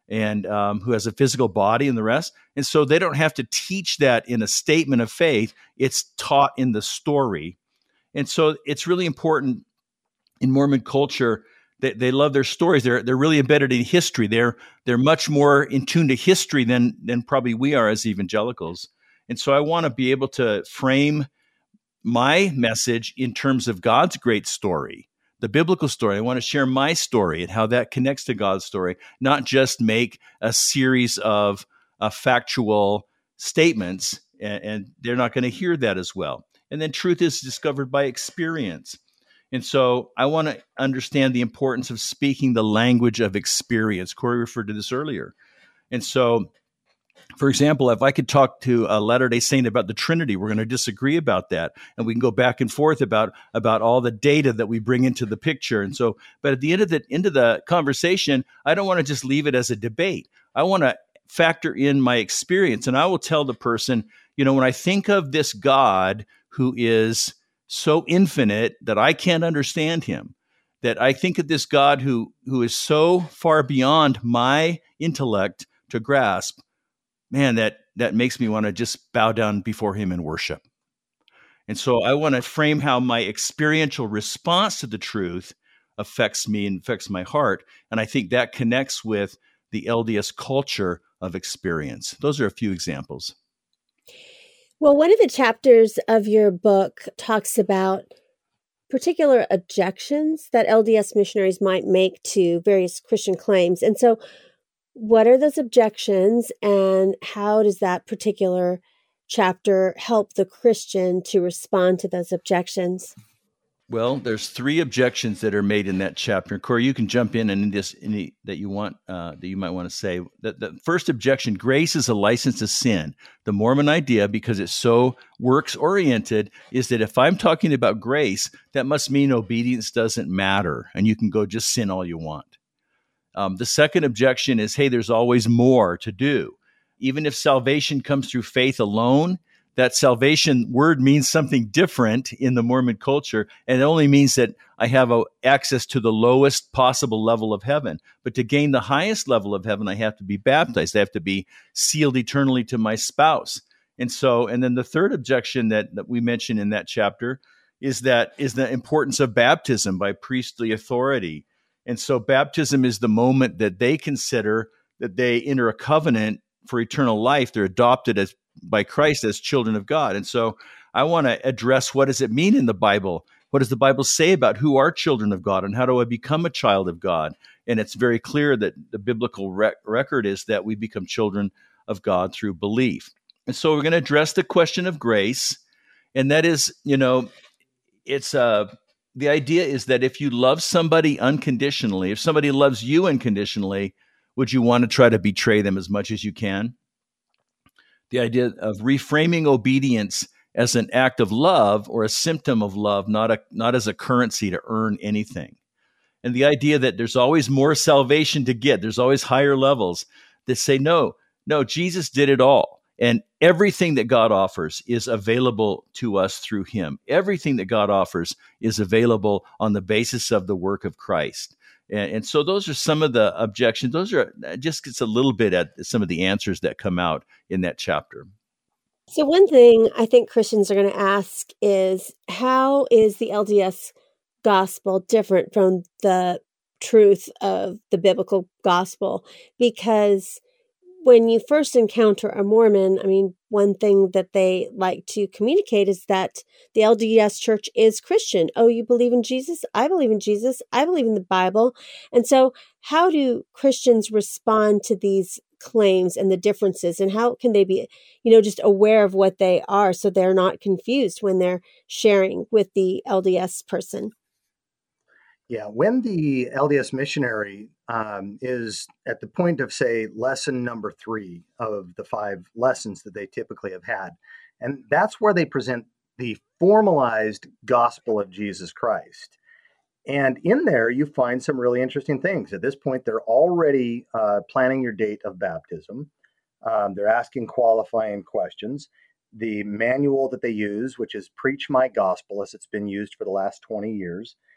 and um, who has a physical body and the rest. And so they don't have to teach that in a statement of faith. It's taught in the story. And so it's really important in Mormon culture that they love their stories. They're they're really embedded in history. They're they're much more in tune to history than than probably we are as evangelicals. And so I want to be able to frame my message in terms of God's great story, the biblical story. I want to share my story and how that connects to God's story, not just make a series of uh, factual statements, and, and they're not going to hear that as well. And then truth is discovered by experience. And so I want to understand the importance of speaking the language of experience. Corey referred to this earlier. And so, for example, if I could talk to a Latter-day Saint about the Trinity, we're going to disagree about that. And we can go back and forth about, about all the data that we bring into the picture. And so, but at the end of the, end of the conversation, I don't want to just leave it as a debate. I want to factor in my experience. And I will tell the person, you know, when I think of this God who is so infinite that I can't understand him, that I think of this God who, who is so far beyond my intellect to grasp, man, that, that makes me want to just bow down before him and worship. And so I want to frame how my experiential response to the truth affects me and affects my heart. And I think that connects with the L D S culture of experience. Those are a few examples. Well, one of the chapters of your book talks about particular objections that L D S missionaries might make to various Christian claims. And so what are those objections, and how does that particular chapter help the Christian to respond to those objections? Well, there's three objections that are made in that chapter. Corey, you can jump in and in this any that you want uh, that you might want to say. That the first objection: grace is a license to sin. The Mormon idea, because it's so works oriented, is that if I'm talking about grace, that must mean obedience doesn't matter, and you can go just sin all you want. Um, the second objection is, hey, there's always more to do. Even if salvation comes through faith alone, that salvation word means something different in the Mormon culture, and it only means that I have a, access to the lowest possible level of heaven. But to gain the highest level of heaven, I have to be baptized. I have to be sealed eternally to my spouse. And so, and then the third objection that, that we mentioned in that chapter is that is the importance of baptism by priestly authority. And so baptism is the moment that they consider that they enter a covenant for eternal life. They're adopted as by Christ as children of God. And so I want to address, what does it mean in the Bible? What does the Bible say about who are children of God, and how do I become a child of God? And it's very clear that the biblical rec- record is that we become children of God through belief. And so we're going to address the question of grace. And that is, you know, it's uh, the idea is that if you love somebody unconditionally, if somebody loves you unconditionally, would you want to try to betray them as much as you can? The idea of reframing obedience as an act of love or a symptom of love, not a not as a currency to earn anything. And the idea that there's always more salvation to get, there's always higher levels that say, no, no, Jesus did it all. And everything that God offers is available to us through him. Everything that God offers is available on the basis of the work of Christ. And, and so those are some of the objections. Those are just gets a little bit at some of the answers that come out in that chapter. So one thing I think Christians are going to ask is, how is the L D S gospel different from the truth of the biblical gospel? Because when you first encounter a Mormon, I mean, one thing that they like to communicate is that the L D S church is Christian. Oh, you believe in Jesus? I believe in Jesus. I believe in the Bible. And so how do Christians respond to these claims and the differences, and how can they be, you know, just aware of what they are so they're not confused when they're sharing with the L D S person? Yeah, when the L D S missionary um, is at the point of, say, lesson number three of the five lessons that they typically have had, and that's where they present the formalized gospel of Jesus Christ. And in there, you find some really interesting things. At this point, they're already uh, planning your date of baptism. Um, they're asking qualifying questions. The manual that they use, which is Preach My Gospel, as it's been used for the last twenty years,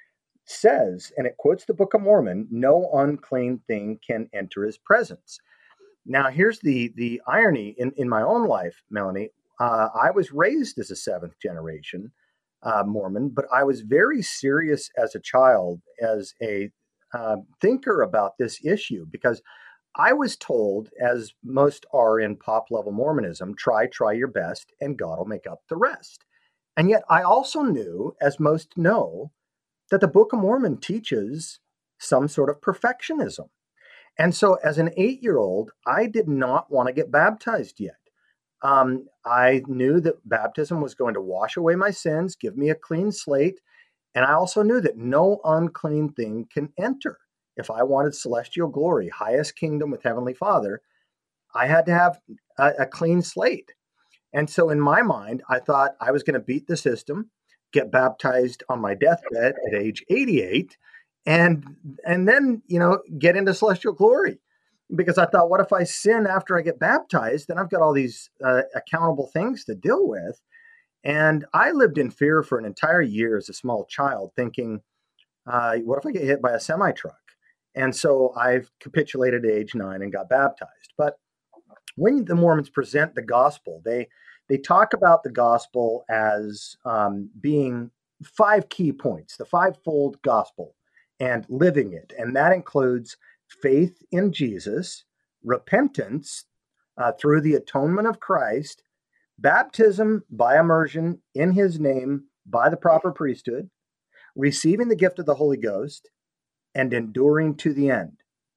says, and it quotes the Book of Mormon, no unclean thing can enter his presence. Now, here's the, the irony in, in my own life, Melanie. Uh, I was raised as a seventh generation uh, Mormon, but I was very serious as a child, as a uh, thinker about this issue, because I was told, as most are in pop level Mormonism, try, try your best, and God will make up the rest. And yet I also knew, as most know, that the Book of Mormon teaches some sort of perfectionism. And so as an eight-year-old, I did not want to get baptized yet. Um, I knew that baptism was going to wash away my sins, give me a clean slate. And I also knew that no unclean thing can enter. If I wanted celestial glory, highest kingdom with Heavenly Father, I had to have a, a clean slate. And so in my mind, I thought I was going to beat the system, get baptized on my deathbed at age eighty-eight, and and then, you know, get into celestial glory. Because I thought, what if I sin after I get baptized? Then I've got all these uh, accountable things to deal with. And I lived in fear for an entire year as a small child, thinking, uh, what if I get hit by a semi-truck? And so I capitulated at age nine and got baptized. But when the Mormons present the gospel, they they talk about the gospel as um, being five key points, the fivefold gospel, and living it. And that includes faith in Jesus, repentance uh, through the atonement of Christ, baptism by immersion in his name by the proper priesthood, receiving the gift of the Holy Ghost, and enduring to the end.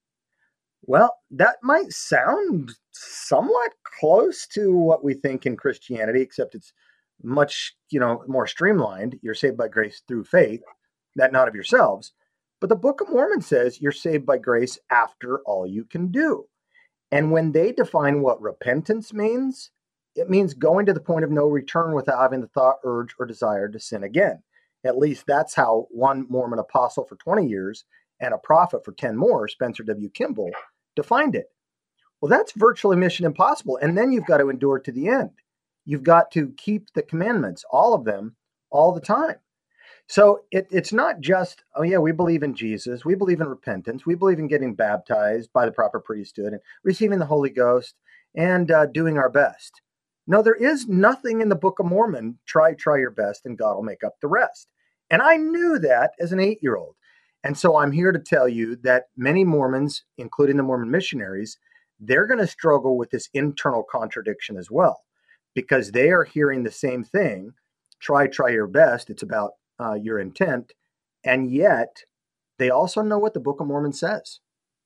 Well, that might sound somewhat close to what we think in Christianity, except it's much, you know, more streamlined. You're saved by grace through faith, that not of yourselves. But the Book of Mormon says you're saved by grace after all you can do. And when they define what repentance means, it means going to the point of no return without having the thought, urge, or desire to sin again. At least that's how one Mormon apostle for twenty years and a prophet for ten more, Spencer W. Kimball, defined it. Well, that's virtually mission impossible. And then you've got to endure to the end. You've got to keep the commandments, all of them, all the time. So it, it's not just, oh yeah, we believe in Jesus. We believe in repentance. We believe in getting baptized by the proper priesthood and receiving the Holy Ghost and uh, doing our best. No, there is nothing in the Book of Mormon, try, try your best, and God will make up the rest. And I knew that as an eight-year-old. And so I'm here to tell you that many Mormons, including the Mormon missionaries, they're going to struggle with this internal contradiction as well, because they are hearing the same thing, try, try your best. It's about uh, your intent. And yet they also know what the Book of Mormon says.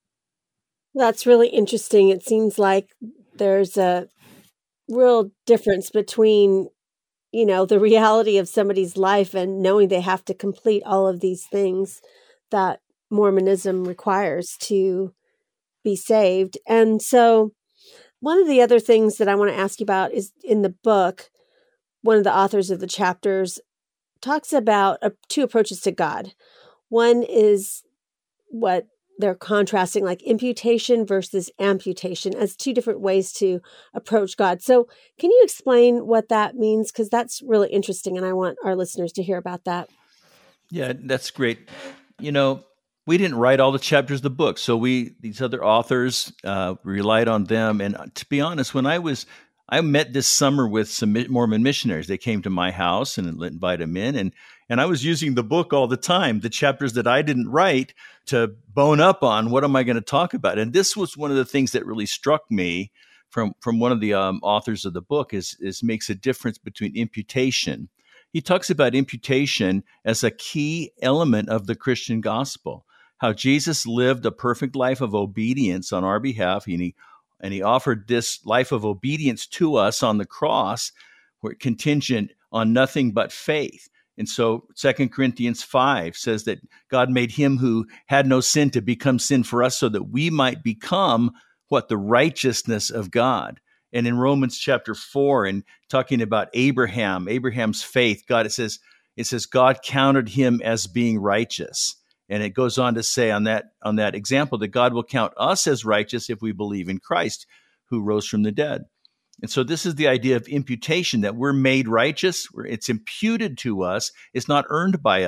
That's really interesting. It seems like there's a real difference between, you know, the reality of somebody's life and knowing they have to complete all of these things that Mormonism requires to be saved. And so one of the other things that I want to ask you about is in the book, one of the authors of the chapters talks about uh, two approaches to God. One is what they're contrasting, like imputation versus amputation, as two different ways to approach God. So can you explain what that means? Because that's really interesting, and I want our listeners to hear about that. Yeah, that's great. You know, we didn't write all the chapters of the book, so we these other authors uh, relied on them. And to be honest, when I was I met this summer with some Mormon missionaries. They came to my house and invited them in, and and I was using the book all the time, the chapters that I didn't write, to bone up on what am I going to talk about. And this was one of the things that really struck me from from one of the um, authors of the book is is makes a difference between imputation. He talks about imputation as a key element of the Christian gospel, how Jesus lived a perfect life of obedience on our behalf, and he, and he offered this life of obedience to us on the cross, where contingent on nothing but faith. And so Second Corinthians five says that God made him who had no sin to become sin for us so that we might become, what, the righteousness of God. And in Romans chapter four, and talking about Abraham, Abraham's faith, God, it says, it says God counted him as being righteous. And it goes on to say on that, on that example that God will count us as righteous if we believe in Christ, who rose from the dead. And so this is the idea of imputation, that we're made righteous. It's imputed to us. It's not earned by us.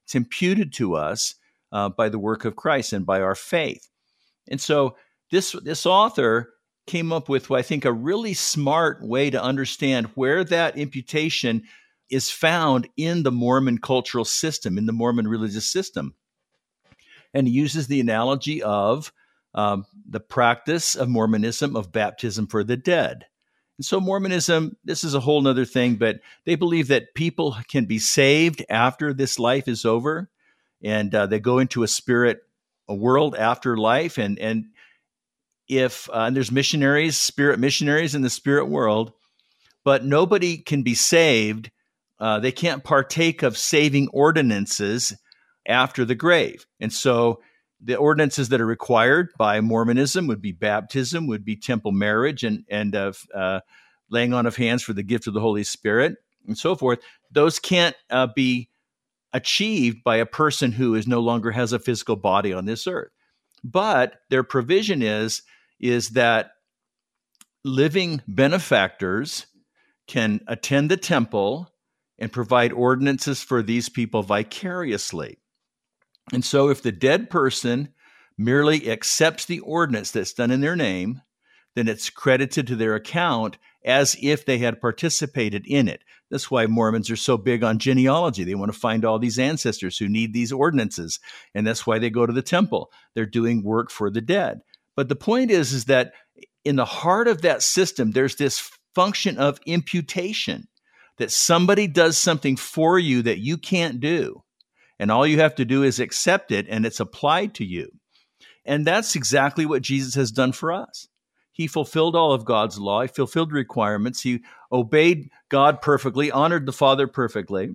It's imputed to us uh, by the work of Christ and by our faith. And so this, this author came up with, I think, a really smart way to understand where that imputation is found in the Mormon cultural system, in the Mormon religious system. And he uses the analogy of um, the practice of Mormonism of baptism for the dead. And so Mormonism, this is a whole other thing, but they believe that people can be saved after this life is over, and uh, they go into a spirit, a world after life. And, and if uh, and there's missionaries, spirit missionaries in the spirit world, but nobody can be saved. Uh, they can't partake of saving ordinances after the grave. And so the ordinances that are required by Mormonism would be baptism, would be temple marriage, and and uh, uh, laying on of hands for the gift of the Holy Spirit, and so forth. Those can't uh, be achieved by a person who is no longer has a physical body on this earth. But their provision is is that living benefactors can attend the temple and provide ordinances for these people vicariously. And so if the dead person merely accepts the ordinance that's done in their name, then it's credited to their account as if they had participated in it. That's why Mormons are so big on genealogy. They want to find all these ancestors who need these ordinances. And that's why they go to the temple. They're doing work for the dead. But the point is, is that in the heart of that system, there's this function of imputation, that somebody does something for you that you can't do. And all you have to do is accept it, and it's applied to you. And that's exactly what Jesus has done for us. He fulfilled all of God's law. He fulfilled requirements. He obeyed God perfectly, honored the Father perfectly.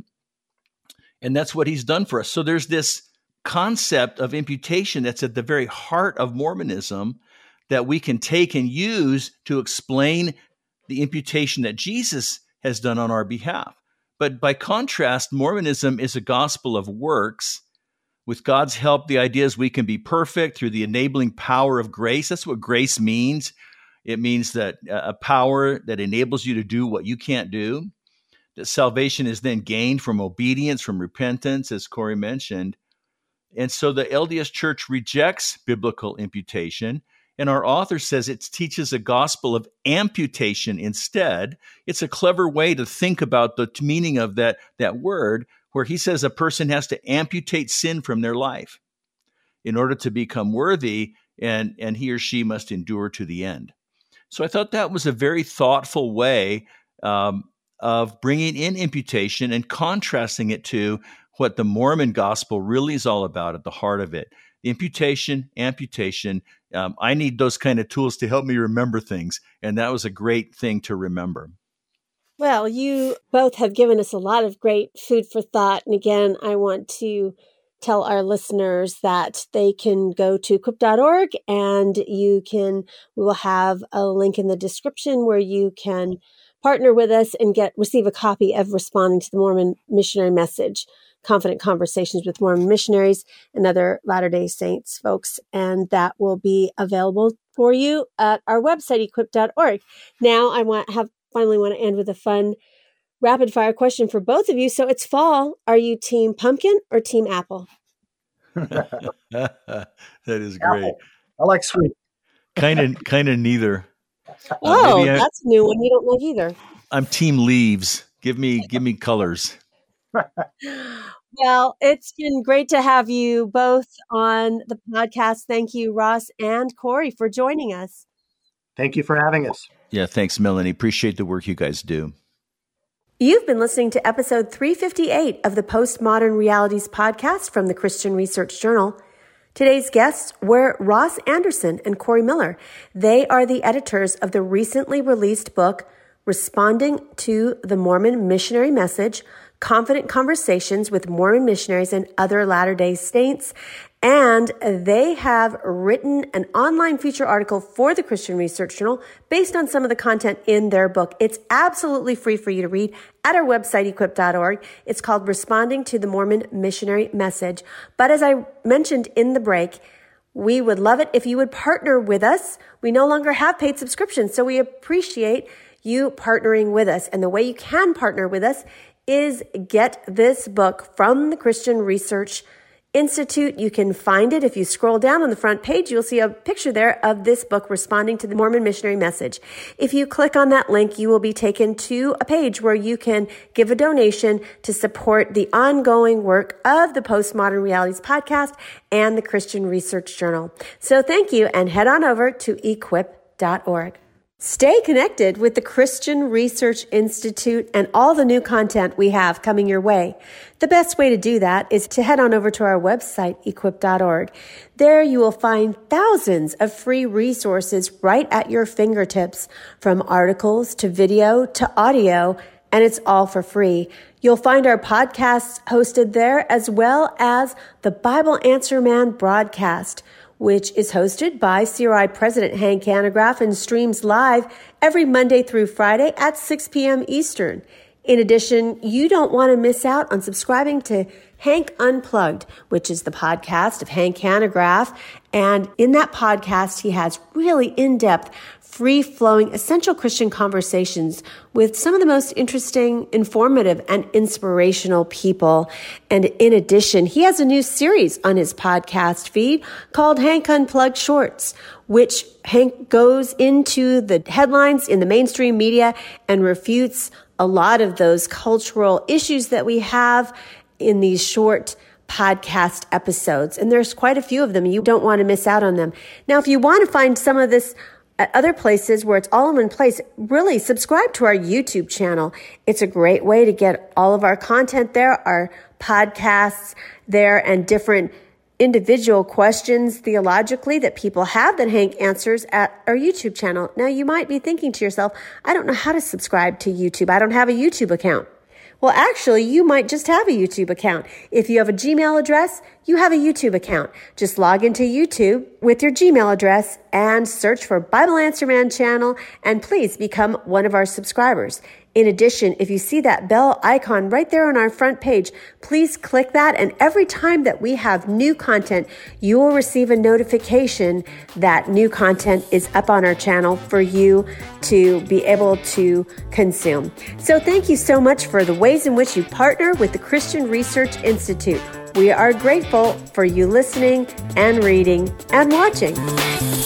And that's what he's done for us. So there's this concept of imputation that's at the very heart of Mormonism that we can take and use to explain the imputation that Jesus has done on our behalf. But by contrast, Mormonism is a gospel of works. With God's help, the idea is we can be perfect through the enabling power of grace. That's what grace means. It means that a power that enables you to do what you can't do. That salvation is then gained from obedience, from repentance, as Corey mentioned. And so the L D S Church rejects biblical imputation. And our author says it teaches a gospel of amputation instead. It's a clever way to think about the meaning of that, that word, where he says a person has to amputate sin from their life in order to become worthy, and, and he or she must endure to the end. So I thought that was a very thoughtful way um, of bringing in imputation and contrasting it to what the Mormon gospel really is all about at the heart of it. Imputation, amputation. Um, I need those kind of tools to help me remember things. And that was a great thing to remember. Well, you both have given us a lot of great food for thought. And again, I want to tell our listeners that they can go to equip dot org, and you can, we will have a link in the description where you can partner with us and get, receive a copy of Responding to the Mormon Missionary Message, Confident Conversations with Mormon Missionaries and Other Latter-day Saints folks. And that will be available for you at our website, equip dot org. Now I want have finally want to end with a fun rapid fire question for both of you. So it's fall. Are you team pumpkin or team apple? That is great. Apple. I like sweet. Kind of, kind of neither. Oh, uh, that's a new one. You don't like either. I'm team leaves. Give me, give me colors. Well, it's been great to have you both on the podcast. Thank you, Ross and Corey, for joining us. Thank you for having us. Yeah, thanks, Melanie. Appreciate the work you guys do. You've been listening to episode three fifty-eight of the Postmodern Realities podcast from the Christian Research Journal. Today's guests were Ross Anderson and Corey Miller. They are the editors of the recently released book, Responding to the Mormon Missionary Message, Confident Conversations with Mormon Missionaries and Other Latter-day Saints. And they have written an online feature article for the Christian Research Journal based on some of the content in their book. It's absolutely free for you to read at our website, equip dot org. It's called Responding to the Mormon Missionary Message. But as I mentioned in the break, we would love it if you would partner with us. We no longer have paid subscriptions, so we appreciate you partnering with us. And the way you can partner with us is get this book from the Christian Research Institute. You can find it. If you scroll down on the front page, you'll see a picture there of this book, Responding to the Mormon Missionary Message. If you click on that link, you will be taken to a page where you can give a donation to support the ongoing work of the Postmodern Realities podcast and the Christian Research Journal. So thank you, and head on over to equip dot org. Stay connected with the Christian Research Institute and all the new content we have coming your way. The best way to do that is to head on over to our website, equip dot org. There you will find thousands of free resources right at your fingertips, from articles to video to audio, and it's all for free. You'll find our podcasts hosted there, as well as the Bible Answer Man broadcast, which is hosted by C R I President Hank Hanegraaff and streams live every Monday through Friday at six p.m. Eastern. In addition, you don't want to miss out on subscribing to Hank Unplugged, which is the podcast of Hank Hanegraaff. And in that podcast, he has really in-depth, free-flowing, essential Christian conversations with some of the most interesting, informative, and inspirational people. And in addition, he has a new series on his podcast feed called Hank Unplugged Shorts, which Hank goes into the headlines in the mainstream media and refutes a lot of those cultural issues that we have in these short podcast episodes. And there's quite a few of them. You don't want to miss out on them. Now, if you want to find some of this at other places where it's all in one place, really subscribe to our YouTube channel. It's a great way to get all of our content there, our podcasts there, and different individual questions theologically that people have that Hank answers at our YouTube channel. Now, you might be thinking to yourself, I don't know how to subscribe to YouTube. I don't have a YouTube account. Well, actually, you might just have a YouTube account. If you have a Gmail address, you have a YouTube account. Just log into YouTube with your Gmail address and search for Bible Answer Man channel, and please become one of our subscribers. In addition, if you see that bell icon right there on our front page, please click that, and every time that we have new content, you will receive a notification that new content is up on our channel for you to be able to consume. So thank you so much for the ways in which you partner with the Christian Research Institute. We are grateful for you listening and reading and watching.